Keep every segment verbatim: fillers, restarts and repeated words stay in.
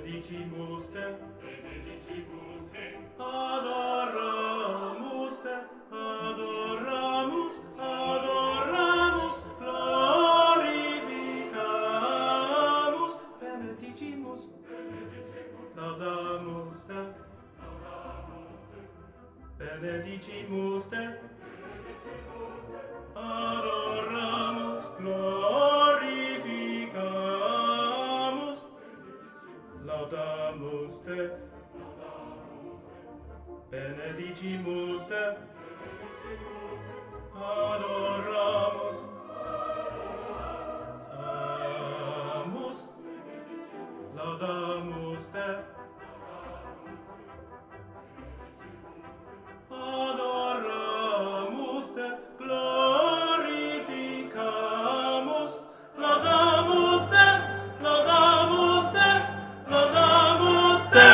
benedicimus te, benedicimus te, adoramus te, adoramus, adoramus, glorificamus, benedicimus, laudamus te, benedicimus te, adoramus, glorificamus, laudamus te, benedicimus te, adoramus, amus, laudamus te, adoramus te, glorificamus, laudamus te, laudamus te, laudamus te.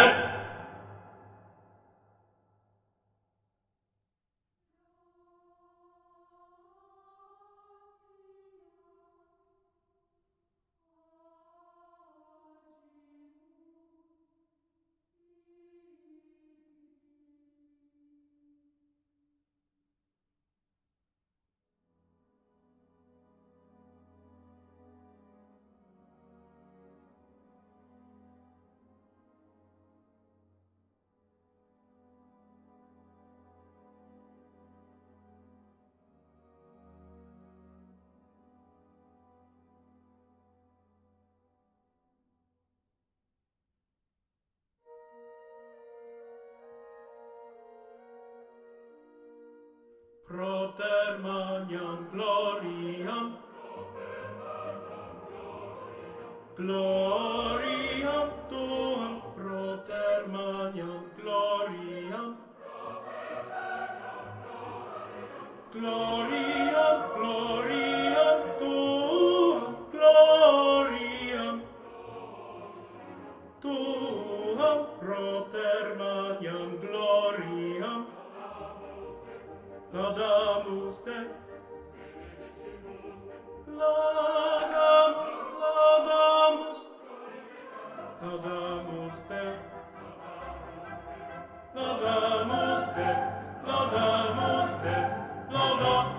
Proter magnam gloriam, gloriam tuam, proter magnam gloriam, gloriam, gloriam tuam, gloriam tuam, proter magnam gloriam, laudamus te, laudamus, laudamus, laudamus te, laudamus te, laudamus te, laudamus te, laudamus